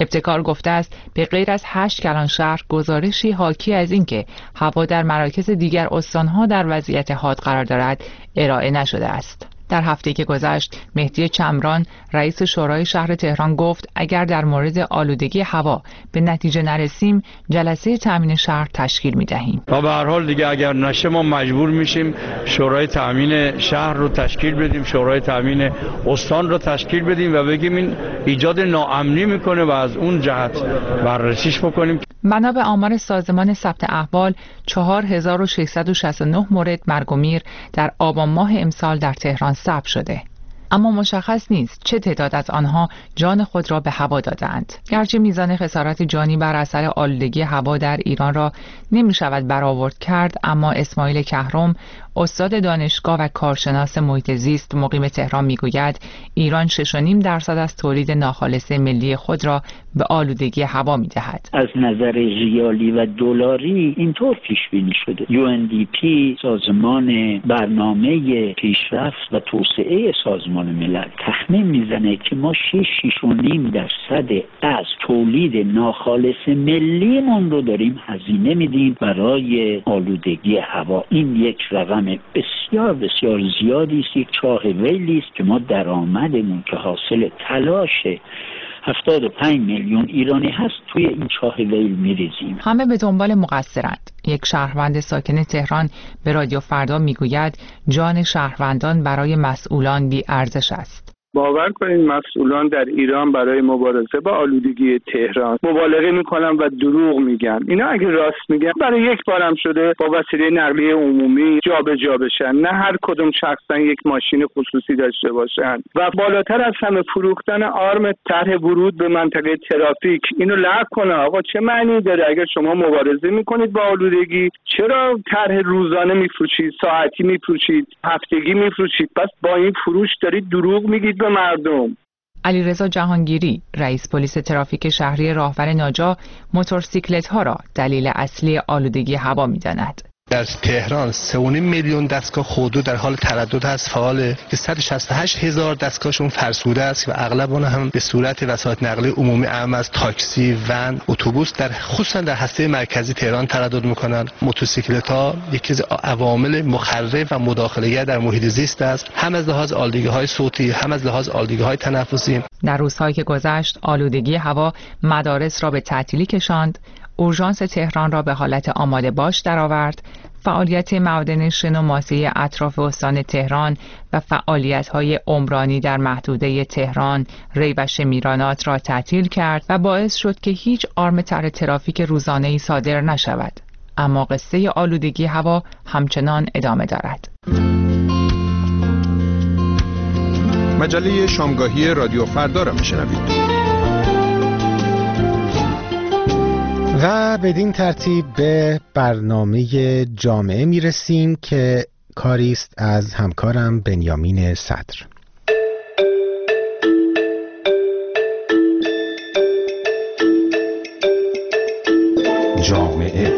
S: ابتکار گفته است به غیر از هشت کلان شهر گزارشی حاکی از اینکه هوا در مراکز دیگر استانها در وضعیت حاد قرار دارد ارائه نشده است. در هفته که گذشت مهدی چمران رئیس شورای شهر تهران گفت اگر در مورد آلودگی هوا به نتیجه نرسیم جلسه تامین شهر تشکیل می‌دهیم.
T: تا به هر حال دیگه اگر نشه ما مجبور میشیم شورای تامین شهر رو تشکیل بدیم، شورای تامین استان رو تشکیل بدیم و بگیم این ایجاد ناامنی میکنه و از اون جهت بررسیش بکنیم.
S: بنا به آمار سازمان ثبت احوال چهار هزار و ششصد و شصت و نه مورد مرگ و میر در آبان ماه امسال در تهران ثبت شده. اما مشخص نیست چه تعداد از آنها جان خود را به هوا دادند. گرچه میزان خسارت جانی بر اثر آلودگی هوا در ایران را نمی شود برآورد کرد، اما اسماعیل کهرم استاد دانشگاه و کارشناس محیط زیست مقیم تهران میگوید ایران شش و نیم درصد از تولید ناخالص ملی خود را به آلودگی هوا میدهد.
C: از نظر ریالی و دلاری اینطور پیش بینی شده. یو ان دی پی سازمان برنامه پیشرفت و توسعه سازمان ملل تخمین میزنه که ما شش شش و نیم درصد از تولید ناخالص ملیمون رو داریم هزینه میدیم برای آلودگی هوا. این یک رقم بسیار بسیار زیادی است، یک چاه ویلی است که ما درآمدمون که حاصل تلاش هفتاد و پنج میلیون ایرانی هست توی این چاه ویل میریزیم.
S: همه به دنبال مقصرند. یک شهروند ساکن تهران به رادیو فردا میگوید جان شهروندان برای مسئولان بی ارزش است.
U: باور کنید مسئولان در ایران برای مبارزه با آلودگی تهران مبالغه میکنن و دروغ میگن. اینا اگه راست میگن برای یک بارم شده با وسیله نقلیه عمومی جابجا بشن، نه هر کدوم شخصا یک ماشین خصوصی داشته باشن. و بالاتر از همه فروختن آرم طرح ورود به منطقه ترافیک اینو لغو کنه. آقا چه معنی داره اگر شما مبارزه میکنید با آلودگی؟ چرا طرح روزانه میفروشید، ساعتی میفروشید، هفتگی میفروشید؟ پس با این فروش دارید دروغ میگید به مردم.
S: علیرضا جهانگیری رئیس پلیس ترافیک شهری راهور ناجا موتورسیکلت ها را دلیل اصلی آلودگی هوا می‌داند.
V: در تهران سه و نیم میلیون دستگاه خودرو در حال تردد هست فعاله که صد و شصت و هشت هزار دستگاهشون فرسوده است و اغلب اون هم به صورت وسایط نقلیه عمومی اعم از تاکسی، ون، اتوبوس در خصوصا در هسته مرکزی تهران تردد میکنن. موتورسیکلت‌ها یکی از عوامل مخرب و مداخله‌گر در محیط زیست است، هم از لحاظ آلودگی‌های صوتی هم از لحاظ آلودگی‌های تنفسی.
S: در روزهایی که گذشت آلودگی هوا مدارس را به تعطیلی کشاند، اورژانس تهران را به حالت آماده باش درآورد، فعالیت معادن شن و ماسه اطراف استان تهران و فعالیت‌های عمرانی در محدوده تهران، ری و شمیرانات را تعطیل کرد و باعث شد که هیچ آرم طرح ترافیک روزانه‌ای صادر نشود. اما قصه آلودگی هوا همچنان ادامه دارد.
I: مجله شامگاهی رادیو فردا را میشنوید.
A: و بدین ترتیب به برنامه جامعه میرسیم که کاری است از همکارم بنیامین صدر.
I: جامعه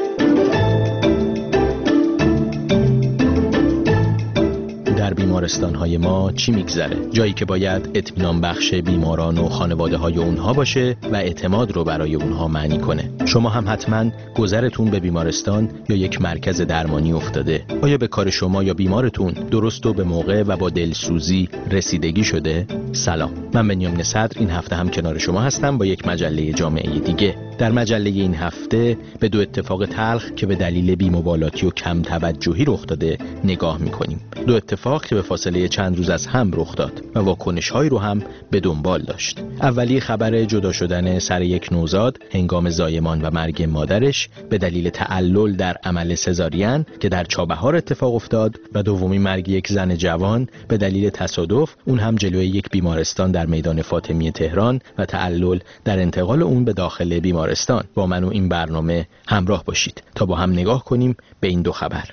W: در بیمارستان‌های ما چی میگذره؟ جایی که باید اطمینان بخش بیماران و خانواده‌های اونها باشه و اعتماد رو برای اونها معنی کنه. شما هم حتما گذرتون به بیمارستان یا یک مرکز درمانی افتاده. آیا به کار شما یا بیمارتون درست و به موقع و با دلسوزی رسیدگی شده؟ سلام، من بنیامین صدر این هفته هم کنار شما هستم با یک مجله جامعه دیگه. در مجله این هفته به دو اتفاق تلخ که به دلیل بی‌مبالاتی و کم توجهی رخ داده نگاه می‌کنیم. دو اتفاق که به فاصله چند روز از هم رخ داد و واکنش‌هایی رو هم به دنبال داشت. اولی خبر جدا شدن سر یک نوزاد هنگام زایمان و مرگ مادرش به دلیل تعلل در عمل سزارین که در چابهار اتفاق افتاد و دومی مرگ یک زن جوان به دلیل تصادف، اون هم جلوی یک بیمارستان در میدان فاطمی تهران و تعلل در انتقال اون به داخل بیمارستان. با من و این برنامه همراه باشید تا با هم نگاه کنیم به این دو خبر.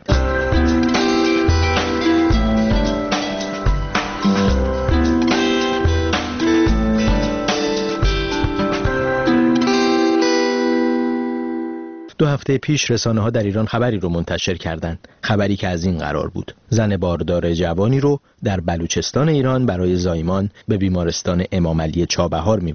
W: دو هفته پیش رسانه‌ها در ایران خبری رو منتشر کردند. خبری که از این قرار بود: زن باردار جوانی رو در بلوچستان ایران برای زایمان به بیمارستان امام علی چابهار میبرن.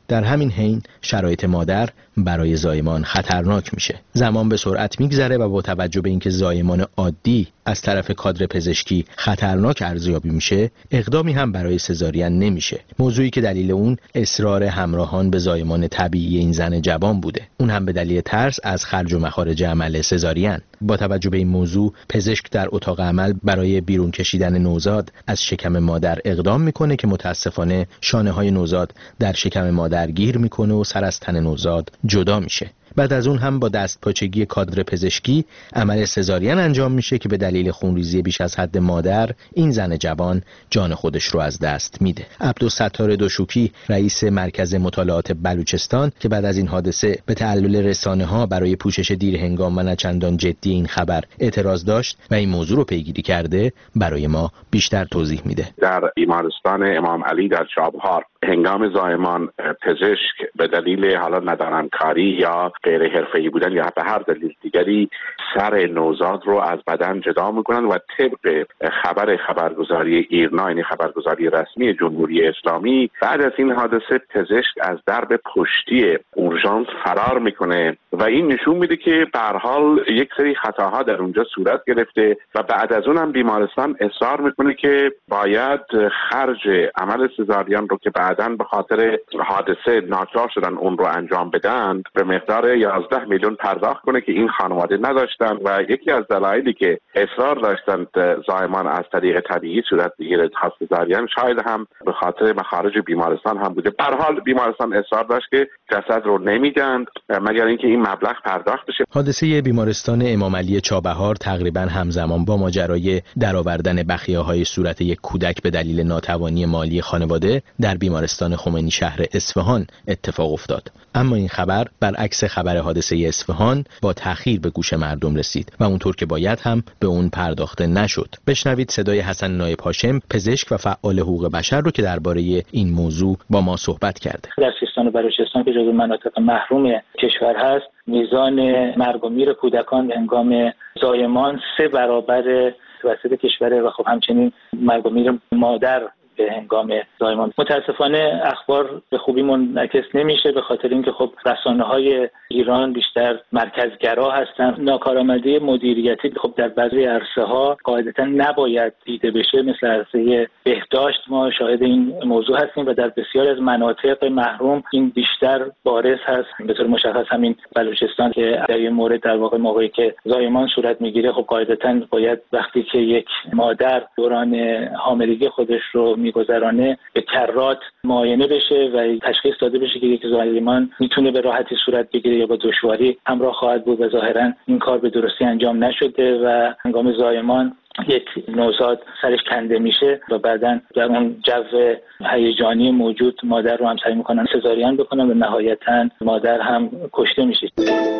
W: در همین حین شرایط مادر برای زایمان خطرناک میشه. زمان به سرعت میگذره و با توجه به اینکه زایمان عادی از طرف کادر پزشکی خطرناک ارزیابی میشه، اقدامی هم برای سزارین نمیشه. موضوعی که دلیل اون اصرار همراهان به زایمان طبیعی این زن جوان بوده، اون هم به دلیل ترس از خرج و مخارج عمل سزارین. با توجه به این موضوع، پزشک در اتاق عمل برای بیرون کشیدن نوزاد از شکم مادر اقدام میکنه که متاسفانه شانه های نوزاد در شکم مادر گیر میکنه و سر از تن نوزاد جدا میشه. بعد از اون هم با دستپاچگی کادر پزشکی عمل سزارین انجام میشه که به دلیل خونریزی بیش از حد مادر این زن جوان جان خودش رو از دست میده. عبدالستار دوشوکی رئیس مرکز مطالعات بلوچستان که بعد از این حادثه به تعلل رسانه‌ها برای پوشش دیر هنگام و نه چندان جدی این خبر اعتراض داشت و این موضوع رو پیگیری کرده، برای ما بیشتر توضیح میده.
F: در بیمارستان امام علی در چابهار هنگام زایمان پزشک به دلیل حالا ندانم کاری یا غیر حرفه‌ای بودن یا به هر دلیل دیگری سر نوزاد رو از بدن جدا میکنن و طبق خبر خبرگزاری ایرنا، یعنی خبرگزاری رسمی جمهوری اسلامی، بعد از این حادثه پزشک از درب پشتی اورژانس فرار میکنه و این نشون میده که به هر حال یک سری خطاها در اونجا صورت گرفته و بعد از اون هم بیمارستان اصرار میکنه که باید خرج عمل سزارین رو که بعداً به خاطر حادثه ناچار شدن اون رو انجام بدن به مقدار یازده میلیون پرداخت کنه که این خانواده نداشتن و یکی از دلایلی که اصرار داشتند زایمان از طریق طبیعی صورت بگیره سزارین شاید هم به خاطر مخارج بیمارستان هم بوده. به هر حال بیمارستان اصرار داشت که جسد رو نمیدن مگر اینکه این مبلغ پرداخت بشه.
W: حادثه بیمارستان امام علی چابهار تقریبا همزمان با ماجرای درآوردن بخیه‌های صورت یک کودک به دلیل ناتوانی مالی خانواده در بیمارستان خمینی شهر اصفهان اتفاق افتاد. اما این خبر برعکس خبر حادثه اصفهان با تأخیر به گوش مردم رسید و اونطور که باید هم به اون پرداخته نشد. بشنوید صدای حسن نایب هاشم، پزشک و فعال حقوق بشر رو که درباره این موضوع با ما صحبت کرده.
G: در سیستان و بلوچستان که جزو مناطق محروم کشور هست، میزان مرگ و میر کودکان هنگام زایمان سه برابر وسط کشور و خب همچنین مرگ و میر مادر به هنگام زایمان. متاسفانه اخبار به خوبی منعکس نمیشه به خاطر اینکه خب رسانه‌های ایران بیشتر مرکزگرا هستن. ناکارآمدی مدیریتی خب در بعضی عرصه‌ها قاعدتاً نباید دیده بشه، مثل عرصه بهداشت ما شاهد این موضوع هستیم و در بسیاری از مناطق محروم این بیشتر بارز هست. به طور مشخص همین بلوچستان که در این مورد در واقع موقعی که زایمان صورت میگیره خب قاعدتاً باید وقتی که یک مادر دوران حاملگی خودش رو میگذرانه به کرات معاینه بشه و تشخیص داده بشه که یک زایمان میتونه به راحتی صورت بگیره یا با دشواری همراه خواهد بود و ظاهرا این کار به درستی انجام نشده و هنگام زایمان یک نوزاد سرش کنده میشه و بعداً در اون جو هیجانی موجود مادر رو هم سعی میکنن سزارین بکنن و نهایتاً مادر هم کشته میشه.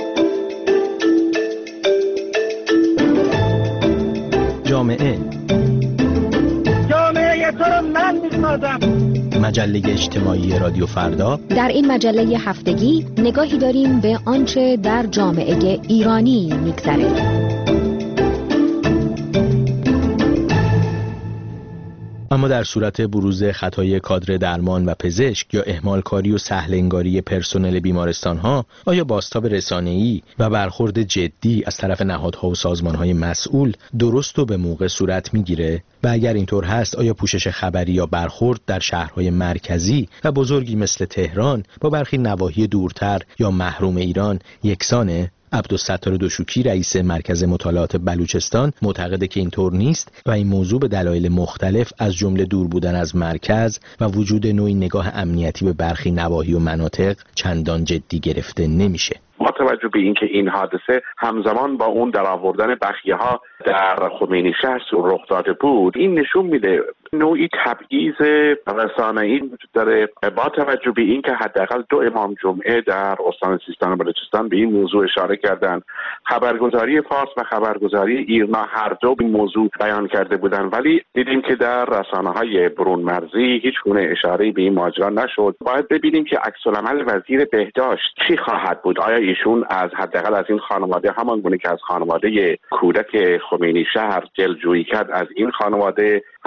W: جامعه
H: تو رو من می‌سازم.
W: مجله اجتماعی رادیو فردا.
X: در این مجله هفتگی نگاهی داریم به آنچه در جامعه ایرانی می‌گذره.
W: اما در صورت بروز خطای کادر درمان و پزشک یا اهمالکاری و سهل‌انگاری پرسنل بیمارستان‌ها، آیا بازتاب رسانه‌ای و برخورد جدی از طرف نهادها و سازمان‌های مسئول درست و به موقع صورت می‌گیره؟ و اگر اینطور هست، آیا پوشش خبری یا برخورد در شهرهای مرکزی و بزرگی مثل تهران با برخی نواحی دورتر یا محروم ایران یکسانه؟ عبدالستار دوشوکی رئیس مرکز مطالعات بلوچستان معتقده که اینطور نیست و این موضوع به دلایل مختلف از جمله دور بودن از مرکز و وجود نوعی نگاه امنیتی به برخی نواحی و مناطق چندان جدی گرفته نمیشه.
F: با توجه به اینکه این حادثه همزمان با اون درآوردن بخیه‌ها در خمینی شهر رخ داده بود، این نشون میده نوعی تبعیض رسانه‌ای وجود داره. با توجه به اینکه حداقل دو امام جمعه در استان سیستان و بلوچستان به این موضوع اشاره کردند، خبرگزاری فارس و خبرگزاری ایرنا هر دو این موضوع بیان کرده بودند، ولی دیدیم که در رسانه‌های برون مرزی هیچ گونه اشاره‌ای به این ماجرا نشد. باید ببینیم که عکس‌العمل وزیر بهداشت چی خواهد بود. آیا ایشون از حداقل از این خانواده همان گونه که از خانواده کودک خمینی شهر دلجویی کرد، از این خانواده هم دلجویی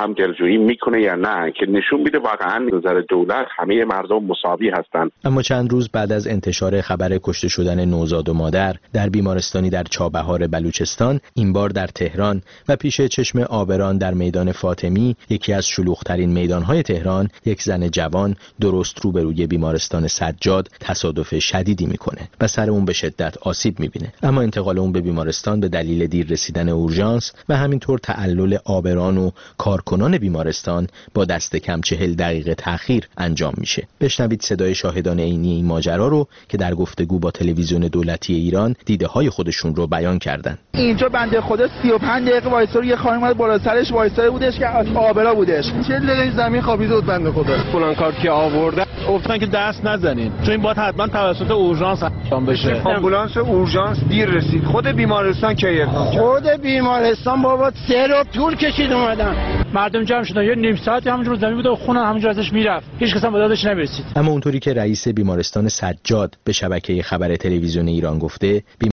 F: پیشگویی میکنه یا نه که نشون میده واقعا نظر دولت همه مردم مساوی هستند.
W: اما چند روز بعد از انتشار خبر کشته شدن نوزاد و مادر در بیمارستانی در چابهار بلوچستان، این بار در تهران و پیش چشم آبران در میدان فاطمی، یکی از شلوغ‌ترین میدان‌های تهران، یک زن جوان درست روبروی بیمارستان سجاد تصادف شدیدی میکنه و سر اون به شدت آسیب میبینه. اما انتقال اون به بیمارستان به دلیل دیر رسیدن اورژانس و همینطور تعلل آبران و کارکنان بیمارستان با دست کم چهل دقیقه تأخیر انجام میشه. بشنوید صدای شاهدان عینی این ماجرا رو که در گفتگو با تلویزیون دولتی ایران دیده های خودشون رو بیان کردن.
H: اینجا بنده خدا سی و پنج دقیقه وایسار یه خانم اومد بالا سرش وایساره بودش که آبرا بودش. چهل دقیقه زمین خوابیده بود بنده خدا. فلان کارت که آورده گفتن که دست نزنین چون این باید حتما توسط اورژانس انجام بشه. آمبولانس اورژانس دیر رسید. خود بیمارستان که اقدام کرد. خود بیمارستان بابا سه رو طول کشید اومدن. مردم جمع شدن یه نیم ساعتی همونجور زمین بود و خون همونجور ازش میرفت. هیچ کس هم به دادش نمیرسید.
W: اما اونطوری که رئیس بیمارستان سجاد به شبکه خبر تلویزیون ایران گفته،